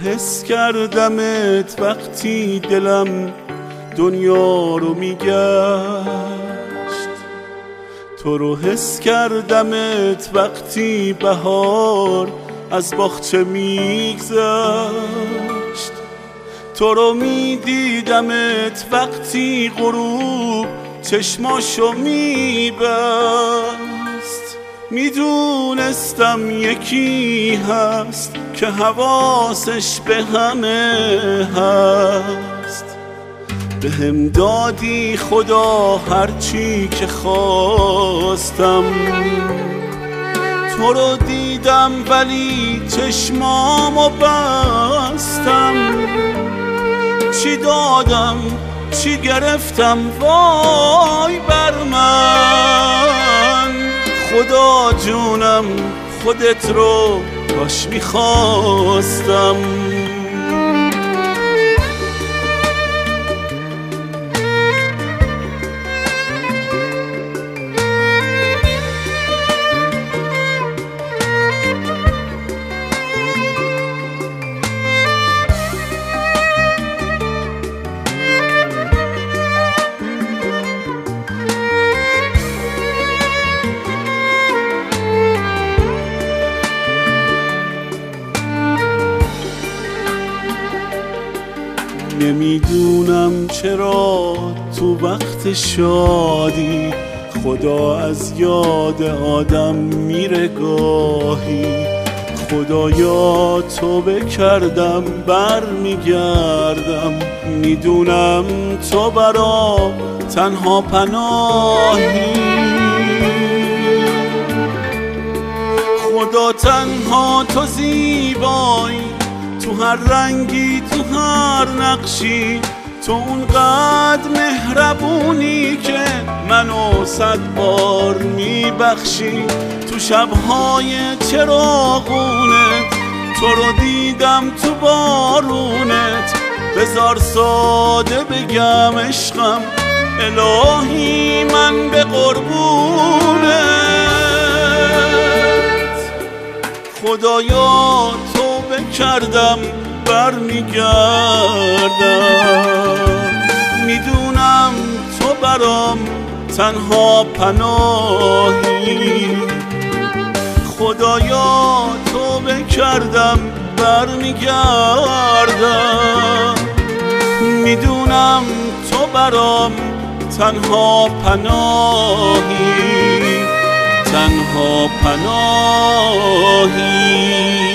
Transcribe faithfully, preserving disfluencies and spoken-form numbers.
حس کردمت وقتی دلم دنیا رو میگشت، تو رو حس کردمت وقتی بهار از باغچه میگذشت، تو رو میدیدمت وقتی غروب چشماشو میبست، میدونستم یکی هست که حواسش به همه هست، به هم دادی خدا هرچی که خواستم، تو رو دیدم ولی چشمامو بستم، چی دادم چی گرفتم وای بر من، خدا جونم خودت رو کاش میخواستم. نمیدونم چرا تو وقت شادی خدا از یاد آدم میره گاهی، خدایا توبه کردم بر میگردم، میدونم تو برام تنها پناهی، خدا تنها تو زیبایی، تو هر رنگی تو هر نقشی، تو اونقدر مهربونی که منو صد بار میبخشی، تو شبهای چراغونت تو رو دیدم تو بارونت، بذار ساده بگم عشقم الهی من به قربونت، خدایا توبه کردم بر میگردم، میدونم تو برام تنها پناهی، خدایا توبه کردم بر میگردم، میدونم تو برام تنها پناهی، تنها پناهی.